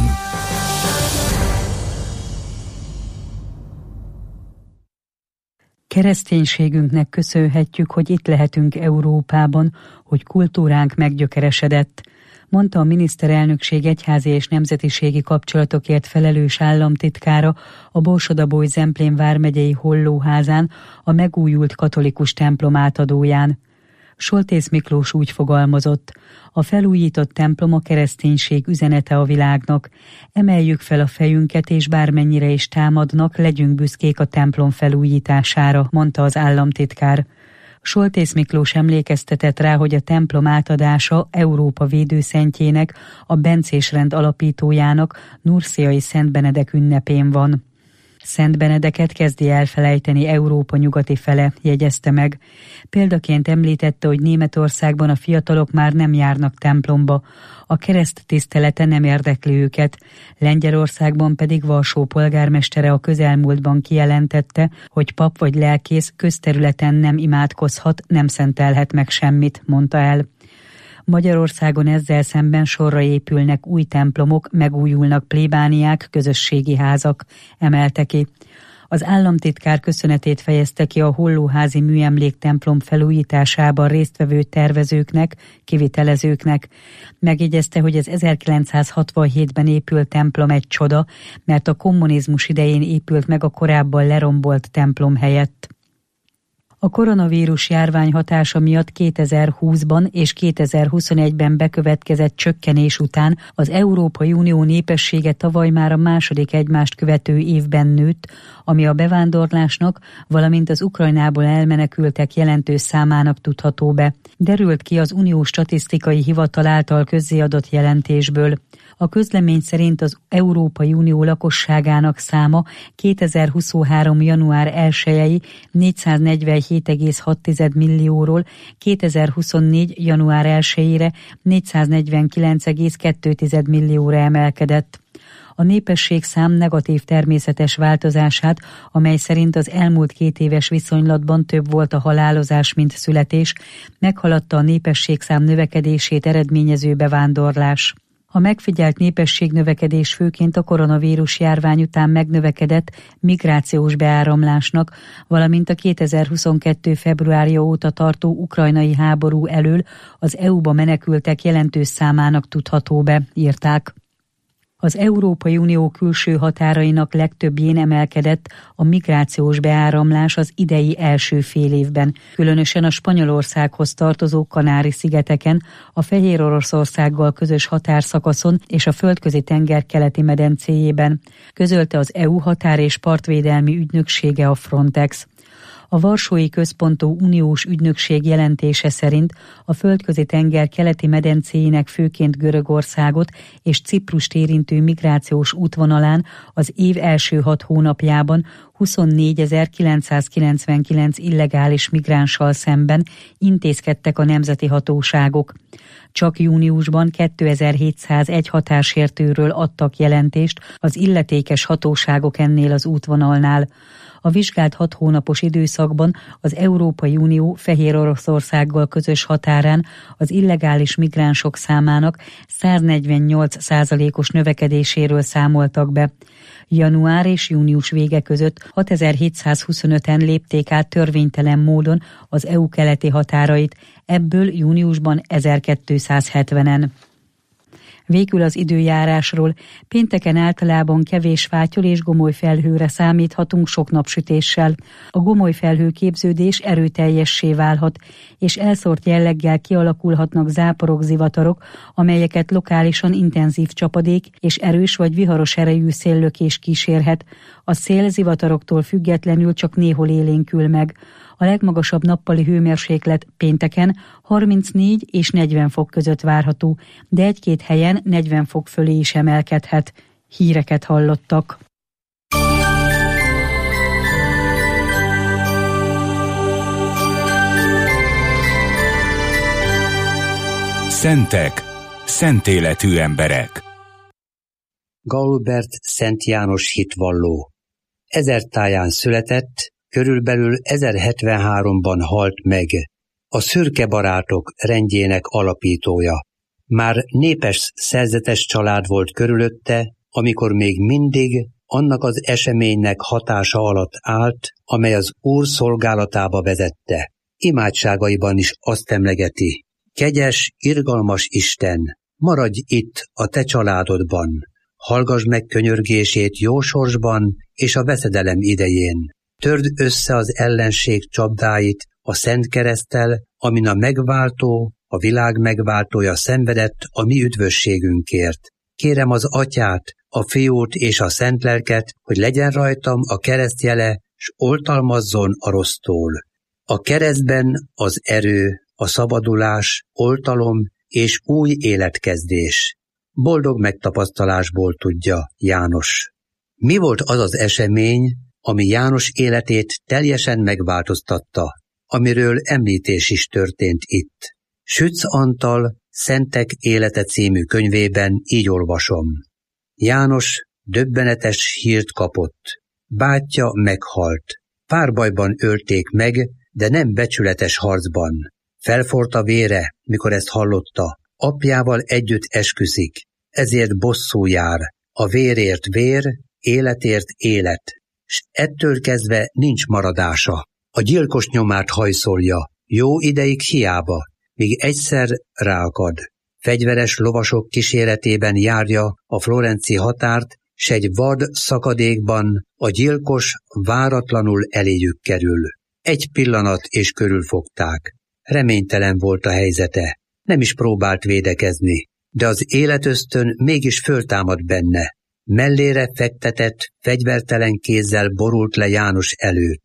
Kereszténységünknek köszönhetjük, hogy itt lehetünk Európában, hogy kultúránk meggyökeresedett, mondta a miniszterelnökség egyházi és nemzetiségi kapcsolatokért felelős államtitkára a Borsod-Abaúj-Zemplén vármegyei Hollóházán, a megújult katolikus templom átadóján. Soltész Miklós úgy fogalmazott: a felújított templom a kereszténység üzenete a világnak. Emeljük fel a fejünket, és bármennyire is támadnak, legyünk büszkék a templom felújítására, mondta az államtitkár. Soltész Miklós emlékeztetett rá, hogy a templom átadása Európa védőszentjének, a bencésrend alapítójának, Nurciai Szent Benedek ünnepén van. Szent Benedeket kezdi elfelejteni Európa nyugati fele, jegyezte meg. Példaként említette, hogy Németországban a fiatalok már nem járnak templomba, a kereszt tisztelete nem érdekli őket. Lengyelországban pedig Varsó polgármestere a közelmúltban kijelentette, hogy pap vagy lelkész közterületen nem imádkozhat, nem szentelhet meg semmit, mondta el. Magyarországon ezzel szemben sorra épülnek új templomok, megújulnak plébániák, közösségi házak, emelte ki. Az államtitkár köszönetét fejezte ki a Hollóházi műemléktemplom felújításában résztvevő tervezőknek, kivitelezőknek. Megjegyezte, hogy az ezerkilencszázhatvanhétben épült templom egy csoda, mert a kommunizmus idején épült meg a korábban lerombolt templom helyett. A koronavírus járvány hatása miatt kétezer-húszban és kétezer-huszonegyben bekövetkezett csökkenés után az Európai Unió népessége tavaly már a második egymást követő évben nőtt, ami a bevándorlásnak, valamint az Ukrajnából elmenekültek jelentős számának tudható be. derült ki az Uniós Statisztikai Hivatal által közzéadott jelentésből. A közlemény szerint az Európai Unió lakosságának száma kétezer-huszonhárom. január elsejei négyszáznegyvenhét egész hat millióról kétezer-huszonnégy. január elsejére négyszáznegyvenkilenc egész két millióra emelkedett. A népességszám negatív természetes változását, amely szerint az elmúlt két éves viszonylatban több volt a halálozás, mint születés, meghaladta a népességszám növekedését eredményező bevándorlás. A megfigyelt népességnövekedés főként a koronavírus járvány után megnövekedett migrációs beáramlásnak, valamint a kétezer-huszonkettő. februárja óta tartó ukrajnai háború elől az é u-ba menekültek jelentős számának tudható be, írták. Az Európai Unió külső határainak legtöbbjén emelkedett a migrációs beáramlás az idei első fél évben, különösen a Spanyolországhoz tartozó Kanári-szigeteken, a Fehéroroszországgal közös határszakaszon és a Földközi-tenger keleti medencéjében, közölte az é u határ- és partvédelmi ügynöksége, a Frontex. A Varsói Központú Uniós Ügynökség jelentése szerint a Földközi-tenger keleti medencéjének főként Görögországot és Ciprust érintő migrációs útvonalán az év első hat hónapjában huszonnégyezer-kilencszázkilencvenkilenc illegális migránssal szemben intézkedtek a nemzeti hatóságok. Csak júniusban kétezer-hétszázegy határsértőről adtak jelentést az illetékes hatóságok ennél az útvonalnál. A vizsgált hat hónapos időszakban az Európai Unió Fehéroroszországgal közös határán az illegális migránsok számának száznegyvennyolc százalékos növekedéséről számoltak be. Január és június vége között hatezer-hétszázhuszonöten lépték át törvénytelen módon az é u keleti határait, ebből júniusban ezerkétszázhetvenen. Végül az időjárásról. Pénteken általában kevés fátyol és gomoly felhőre számíthatunk sok napsütéssel. A gomoly felhőképződés erőteljessé válhat, és elszórt jelleggel kialakulhatnak záporok, zivatarok, amelyeket lokálisan intenzív csapadék és erős vagy viharos erejű széllökés kísérhet. A szél zivataroktól függetlenül csak néhol élénkül meg. A legmagasabb nappali hőmérséklet pénteken harmincnégy és negyven fok között várható, de egy-két helyen negyven fok fölé is emelkedhet. Híreket hallottak. Szentek, szentéletű emberek. Galbert Szent János hitvalló. Ezertáján született, körülbelül ezerhetvenháromban halt meg, a szürke barátok rendjének alapítója. Már népes szerzetes család volt körülötte, amikor még mindig annak az eseménynek hatása alatt állt, amely az Úr szolgálatába vezette. Imádságaiban is azt emlegeti: kegyes, irgalmas Isten, maradj itt a te családodban, hallgass meg könyörgését jó sorsban és a veszedelem idején. Törd össze az ellenség csapdáit a szent kereszttel, amin a megváltó, a világ megváltója szenvedett a mi üdvösségünkért. Kérem az Atyát, a Fiút és a Szent Lelket, hogy legyen rajtam a kereszt jele, s oltalmazzon a rossztól. A keresztben az erő, a szabadulás, oltalom és új életkezdés. Boldog megtapasztalásból tudja János. Mi volt az az esemény, ami János életét teljesen megváltoztatta, amiről említés is történt itt? Sütz Antal Szentek élete című könyvében így olvasom. János döbbenetes hírt kapott. Bátyja meghalt. Párbajban ölték meg, de nem becsületes harcban. Felforrt a vére, mikor ezt hallotta. Apjával együtt esküszik, ezért bosszú jár. A vérért vér, életért élet, s ettől kezdve nincs maradása. A gyilkos nyomát hajszolja, jó ideig hiába, míg egyszer ráakad. Fegyveres lovasok kíséretében járja a florenci határt, s egy vad szakadékban a gyilkos váratlanul eléjük kerül. Egy pillanat és körülfogták. Reménytelen volt a helyzete, nem is próbált védekezni, de az életösztön mégis föltámad benne. Mellére fektetett, fegyvertelen kézzel borult le János előtt.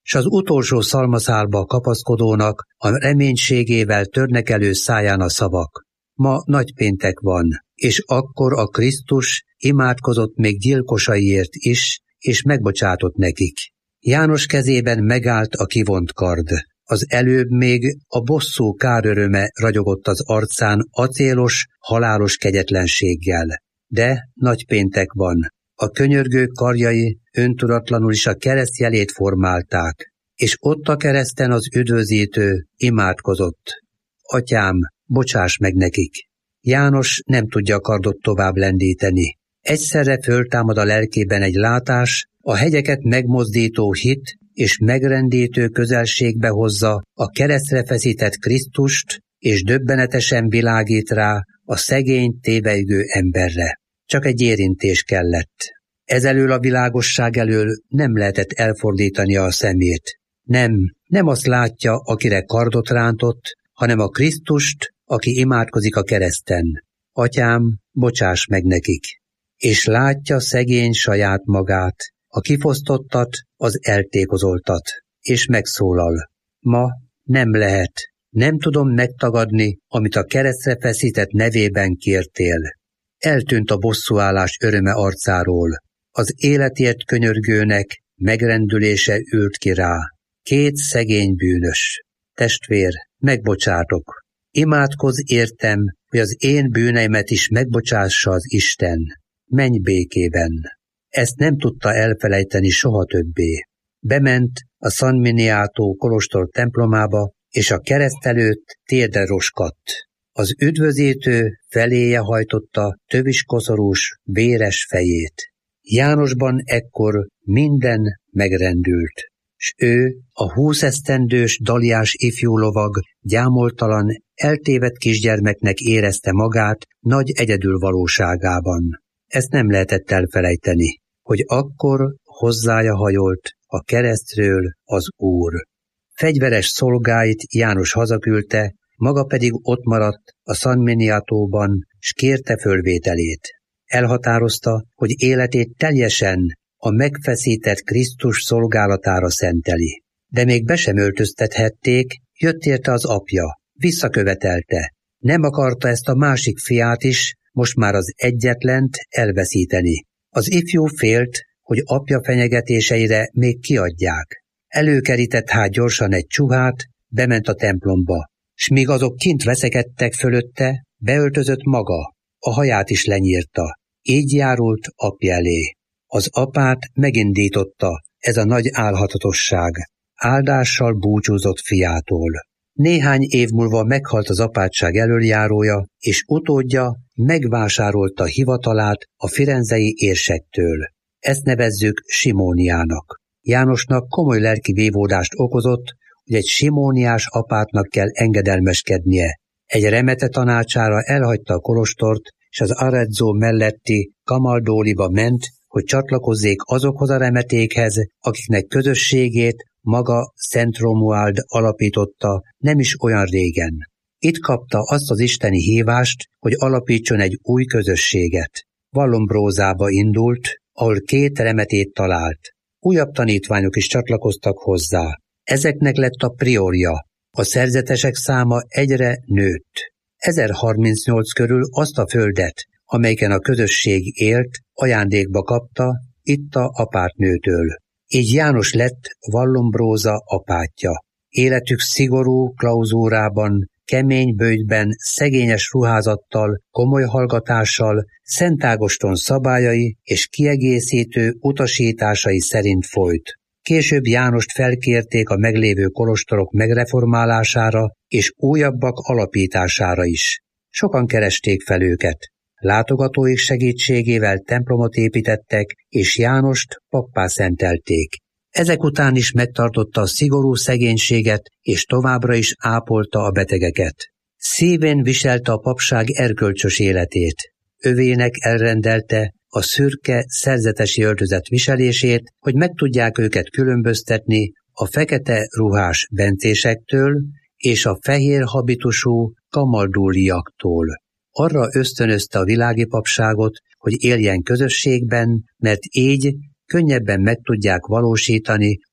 s az utolsó szalmaszálba kapaszkodónak a reménységével törnek elő száján a szavak. Ma nagypéntek van, és akkor a Krisztus imádkozott még gyilkosaiért is, és megbocsátott nekik. János kezében megállt a kivont kard. Az előbb még a bosszú káröröme ragyogott az arcán acélos, halálos kegyetlenséggel. De nagypéntek van. A könyörgő karjai öntudatlanul is a kereszt jelét formálták, és ott a kereszten az üdvözítő imádkozott. Atyám, bocsáss meg nekik! János nem tudja a kardot tovább lendíteni. Egyszerre föltámad a lelkében egy látás, a hegyeket megmozdító hit és megrendítő közelségbe hozza a keresztre feszített Krisztust, és döbbenetesen világít rá a szegény, tévejgő emberre. Csak egy érintés kellett. Ezelől a világosság elől nem lehetett elfordítania a szemét. Nem, nem azt látja, akire kardot rántott, hanem a Krisztust, aki imádkozik a kereszten. Atyám, bocsáss meg nekik! És látja szegény saját magát, a kifosztottat, az eltékozoltat, és megszólal. Ma nem lehet, nem tudom megtagadni, amit a keresztre feszített nevében kértél. Eltűnt a bosszúállás öröme arcáról. Az életért könyörgőnek megrendülése ült ki rá. Két szegény bűnös. Testvér, megbocsátok. Imádkozz értem, hogy az én bűneimet is megbocsássa az Isten. Menj békében. Ezt nem tudta elfelejteni soha többé. Bement a San Miniato kolostor templomába, és a kereszt előtt térdre roskadt. Az üdvözítő feléje hajtotta tövis koszorús, véres fejét. Jánosban ekkor minden megrendült, s ő, a húszesztendős daliás ifjú lovag gyámoltalan, eltévedt kisgyermeknek érezte magát nagy egyedülvalóságában. Ezt nem lehetett elfelejteni, hogy akkor hozzája hajolt a keresztről az Úr. Fegyveres szolgáit János hazaküldte, maga pedig ott maradt a San Miniatóban, s kérte fölvételét. Elhatározta, hogy életét teljesen a megfeszített Krisztus szolgálatára szenteli. De még be sem öltöztethették, jött érte az apja, visszakövetelte. Nem akarta ezt a másik fiát is, most már az egyetlent elveszíteni. Az ifjú félt, hogy apja fenyegetéseire még kiadják. Előkerített hát gyorsan egy csuhát, bement a templomba, s míg azok kint veszekedtek fölötte, beöltözött maga, a haját is lenyírta. Így járult apja elé. Az apát megindította ez a nagy álhatatosság, áldással búcsúzott fiától. Néhány év múlva meghalt az apátság elöljárója, és utódja megvásárolta hivatalát a firenzei érsektől. Ezt nevezzük Simóniának. Jánosnak komoly lelki vívódást okozott, hogy egy simóniás apátnak kell engedelmeskednie. Egy remete tanácsára elhagyta a kolostort, és az Arezzo melletti Camaldoliba ment, hogy csatlakozzék azokhoz a remetékhez, akiknek közösségét maga Szent Romuald alapította nem is olyan régen. Itt kapta azt az isteni hívást, hogy alapítson egy új közösséget. Vallombrózába indult, ahol két remetét talált. Újabb tanítványok is csatlakoztak hozzá. Ezeknek lett a priorja. A szerzetesek száma egyre nőtt. ezerharmincnyolc körül azt a földet, amelyiken a közösség élt, ajándékba kapta, itta apátnőtől. Így János lett Vallombróza apátja. Életük szigorú klauzúrában, kemény böjtben, szegényes ruházattal, komoly hallgatással, Szent Ágoston szabályai és kiegészítő utasításai szerint folyt. Később Jánost felkérték a meglévő kolostorok megreformálására és újabbak alapítására is. Sokan keresték fel őket. Látogatóik segítségével templomot építettek, és Jánost pappá szentelték. Ezek után is megtartotta a szigorú szegénységet, és továbbra is ápolta a betegeket. Szívén viselte a papság erkölcsös életét. Övének elrendelte a szürke szerzetesi öltözet viselését, hogy meg tudják őket különböztetni a fekete ruhás bencésektől és a fehér habitusú kamaldóliaktól. Arra ösztönözte a világi papságot, hogy éljen közösségben, mert így könnyebben meg tudják valósítani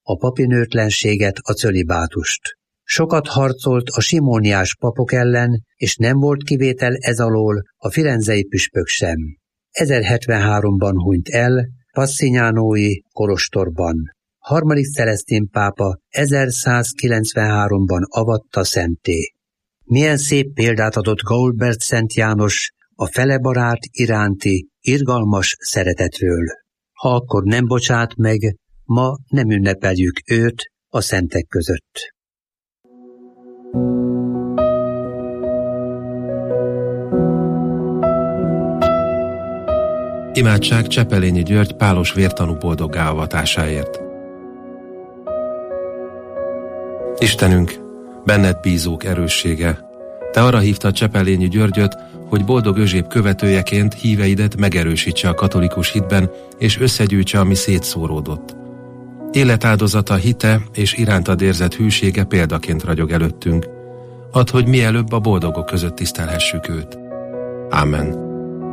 a papinőtlenséget, a cölibátust. Sokat harcolt a simóniás papok ellen, és nem volt kivétel ez alól a firenzei püspök sem. ezerhetvenháromban hunyt el Passignanói kolostorban. Harmadik Celesztin pápa ezerszázkilencvenháromban avatta szentté. Milyen szép példát adott Gaulbert Szent János a fele barát iránti irgalmas szeretetről. Ha akkor nem bocsát meg, ma nem ünnepeljük őt a szentek között. Imádság Csepelényi György pálos vértanú boldoggá avatásáért. Istenünk, benned bízók erőssége, te arra hívtad Csepelényi Györgyöt, hogy boldog Özséb követőjeként híveidet megerősítse a katolikus hitben, és összegyűjtse, ami szétszóródott. Életáldozata, hite és irántad érzett hűsége példaként ragyog előttünk. Add, hogy mielőbb a boldogok között tisztelhessük őt. Ámen.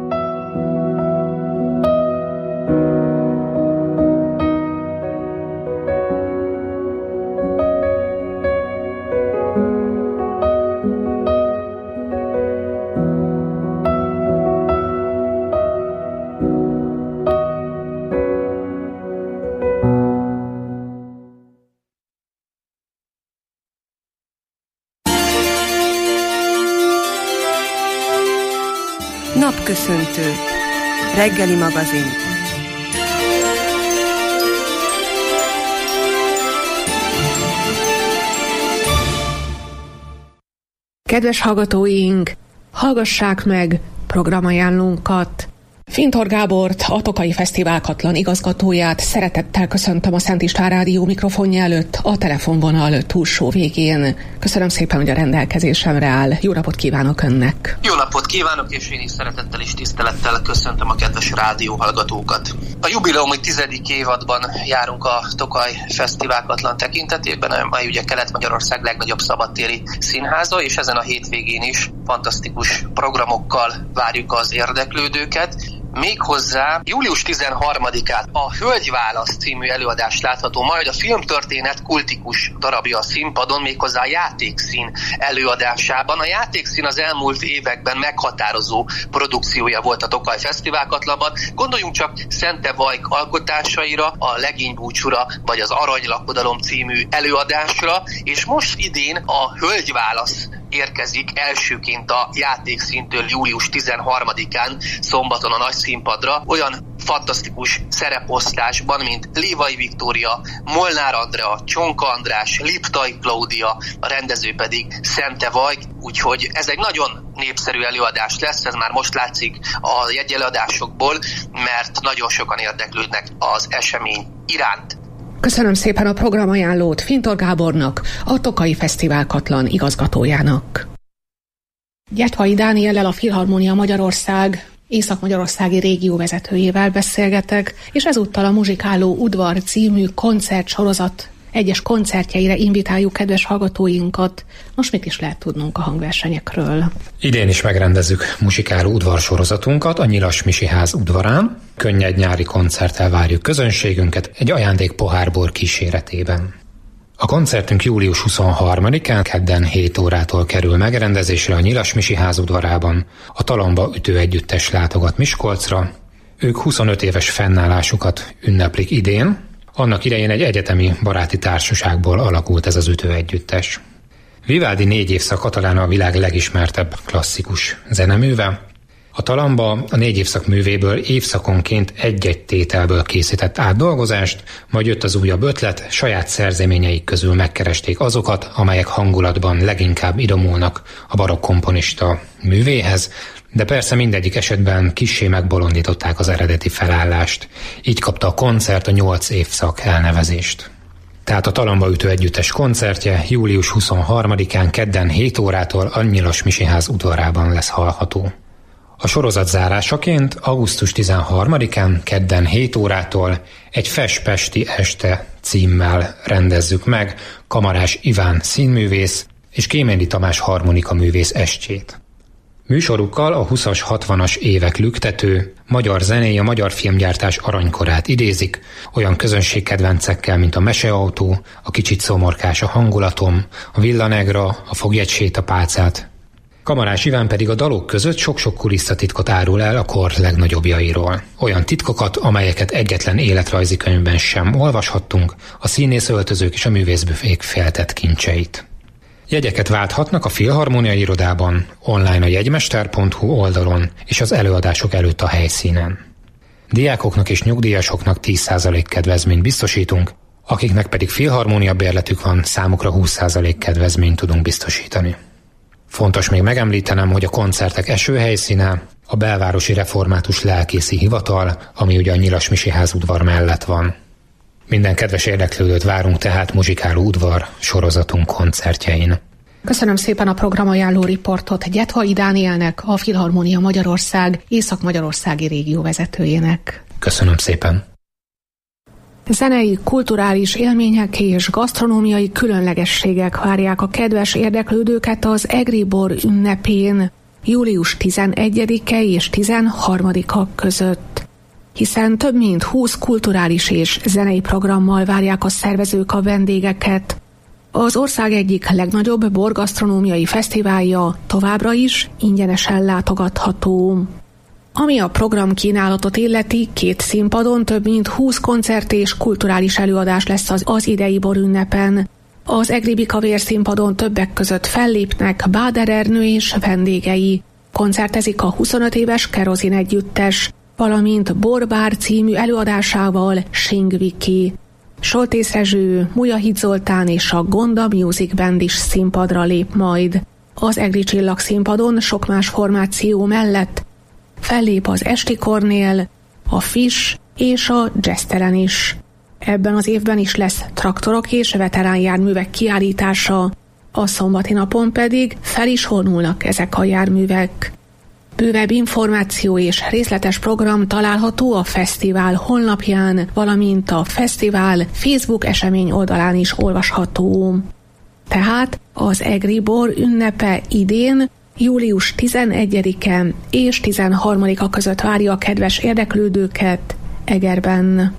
Napköszöntő. Reggeli magazin. Kedves hallgatóink, hallgassák meg programajánlónkat. Fintor Gábort, a Tokaji Fesztivál Katlan igazgatóját szeretettel köszöntöm a Szent István Rádió mikrofonja előtt, a telefonvonal túlsó végén. Köszönöm szépen, hogy a rendelkezésemre áll. Jó napot kívánok önnek! Jó napot kívánok, és én is szeretettel és tisztelettel köszöntöm a kedves rádióhallgatókat. A jubileumi tizedik évadban járunk a Tokaj Fesztivál Katlan tekintetében, amely ugye Kelet-Magyarország legnagyobb szabadtéri színháza, és ezen a hétvégén is fantasztikus programokkal várjuk az érdeklődőket. Méghozzá július tizenharmadikán a Hölgyválasz című előadás látható majd a filmtörténet kultikus darabja a színpadon, méghozzá a Játékszín előadásában. A Játékszín az elmúlt években meghatározó produkciója volt a Tokaj Fesztivál Katlanban. Gondoljunk csak Szente Vajk alkotásaira, a Legénybúcsúra vagy az Aranylakodalom című előadásra, és most idén a Hölgyválasz érkezik elsőként a Játékszíntől július tizenharmadikán szombaton a nagy színpadra, olyan fantasztikus szereposztásban, mint Lévai Viktória, Molnár Andrea, Csonka András, Liptai Klaudia, a rendező pedig Szente Vajk, úgyhogy ez egy nagyon népszerű előadás lesz, ez már most látszik a jegyeladásokból, mert nagyon sokan érdeklődnek az esemény iránt. Köszönöm szépen a programajánlót Fintor Gábornak, a Tokaji Fesztivál Katlan igazgatójának. Gyertvai Dániellel, a Filharmónia Magyarország észak-magyarországi régió vezetőjével beszélgetek, és ezúttal a Muzsikáló Udvar című koncertsorozat egyes koncertjeire invitáljuk kedves hallgatóinkat. Most mit is lehet tudnunk a hangversenyekről? Idén is megrendezzük Muzsikáló Udvar sorozatunkat a Nyilas Misi Ház udvarán. Könnyed nyári koncerttel várjuk közönségünket egy ajándék pohárbor kíséretében. A koncertünk július huszonharmadikán kedden hét órától kerül megrendezésre a Nyilas Misi Ház udvarában. A Talomba Ütő Együttes látogat Miskolcra. Ők huszonöt éves fennállásukat ünneplik idén. Annak idején egy egyetemi baráti társaságból alakult ez az Ütő Együttes. Vivaldi négy évszaka talán a világ legismertebb klasszikus zeneműve. A Talamba a négy évszak művéből évszakonként egy-egy tételből készített átdolgozást, majd jött az újabb ötlet, saját szerzeményeik közül megkeresték azokat, amelyek hangulatban leginkább idomulnak a barokk komponista művéhez, de persze mindegyik esetben kissé megbolondították az eredeti felállást. Így kapta a koncert a nyolc évszak elnevezést. Tehát a Talomba Ütő Együttes koncertje július huszonharmadikán kedden hét órától a Nyilas Misi Ház udvarában lesz hallható. A sorozat zárásaként augusztus tizenharmadikán kedden hét órától egy Fes-pesti este címmel rendezzük meg Kamarás Iván színművész és Kéméndi Tamás harmonika művész estjét. Műsorukkal a huszas, hatvanas évek lüktető, magyar zené a magyar filmgyártás aranykorát idézik, olyan közönségkedvencekkel, mint a Meseautó, a Kicsit szomorkás a hangulatom, a Villa Negra, a Fogj egy sétapálcát. Kamarás Iván pedig a dalok között sok-sok kulisszatitkot árul el a kor legnagyobbjairól. Olyan titkokat, amelyeket egyetlen életrajzi könyvben sem olvashattunk, a színészöltözők és a művészbüfék feltett kincseit. Jegyeket válthatnak a Filharmónia irodában, online a jegymester pont hu oldalon és az előadások előtt a helyszínen. Diákoknak és nyugdíjasoknak tíz százalék kedvezményt biztosítunk, akiknek pedig filharmónia bérletük van, számukra húsz százalék kedvezményt tudunk biztosítani. Fontos még megemlítenem, hogy a koncertek esőhelyszíne a Belvárosi Református Lelkészi Hivatal, ami ugye a Nyilas Misi ház udvar mellett van. Minden kedves érdeklődőt várunk tehát Muzsikáló udvar sorozatunk koncertjein. Köszönöm szépen a programajánló riportot Gyethai Dánielnek, a Filharmónia Magyarország Észak-Magyarországi régió vezetőjének. Köszönöm szépen. Zenei, kulturális élmények és gasztronómiai különlegességek várják a kedves érdeklődőket az Egri Bor ünnepén július tizenegyedike és tizenharmadika között. Hiszen több mint húsz kulturális és zenei programmal várják a szervezők a vendégeket. Az ország egyik legnagyobb borgasztronómiai fesztiválja továbbra is ingyenesen látogatható. Ami a programkínálatot illeti, két színpadon több mint húsz koncert és kulturális előadás lesz az, az idei borünnepen. Az Egri Bikavér színpadon többek között fellépnek Báder Ernő és vendégei. Koncertezik a huszonöt éves Kerozin együttes, valamint Borbár című előadásával Sing Viki. Soltész Rezső, Mujahid Zoltán és a Gonda Music Band is színpadra lép majd. Az Egri Csillag színpadon sok más formáció mellett fellép az Esti Kornél, a Fish és a Jazzteren is. Ebben az évben is lesz traktorok és veteránjárművek kiállítása, a szombati napon pedig fel is vonulnak ezek a járművek. Bővebb információ és részletes program található a fesztivál honlapján, valamint a fesztivál Facebook esemény oldalán is olvasható. Tehát az Egri Bor ünnepe idén július tizenegyedike és tizenharmadika között várja a kedves érdeklődőket Egerben.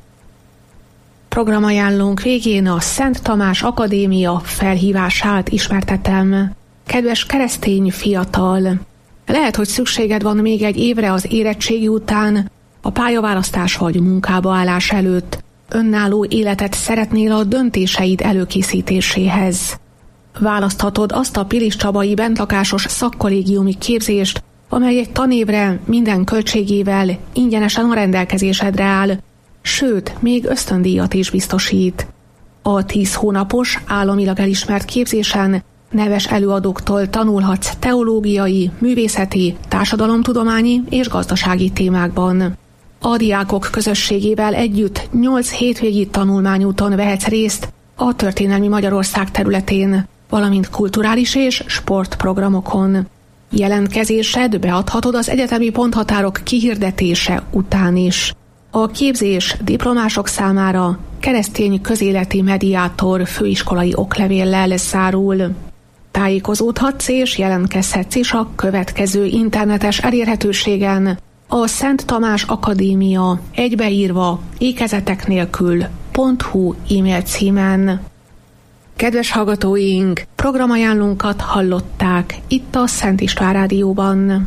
Programajánlónk végén a Szent Tamás Akadémia felhívását ismertetem. Kedves keresztény fiatal! Lehet, hogy szükséged van még egy évre az érettségi után, a pályaválasztás vagy munkába állás előtt. Önálló életet szeretnél a döntéseid előkészítéséhez. Választhatod azt a Piliscsabai bentlakásos szakkollégiumi képzést, amely egy tanévre minden költségével ingyenesen a rendelkezésedre áll, sőt, még ösztöndíjat is biztosít. A tíz hónapos, államilag elismert képzésen neves előadóktól tanulhatsz teológiai, művészeti, társadalomtudományi és gazdasági témákban. A diákok közösségével együtt nyolc hétvégi tanulmányúton vehetsz részt a történelmi Magyarország területén, valamint kulturális és sportprogramokon. Jelentkezésed beadhatod az egyetemi ponthatárok kihirdetése után is. A képzés diplomások számára keresztény közéleti mediátor főiskolai oklevéllel zárul. Tájékozódhatsz és jelentkezhetsz is a következő internetes elérhetőségen, a Szent Tamás Akadémia egybeírva ékezetek nélkül .hu e-mail címen. Kedves hallgatóink, programajánlónkat hallották itt a Szent István Rádióban.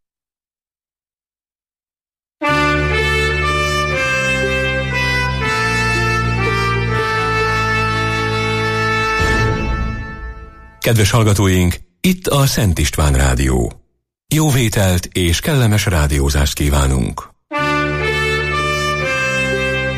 Kedves hallgatóink, itt a Szent István Rádió. Jó vételt és kellemes rádiózást kívánunk!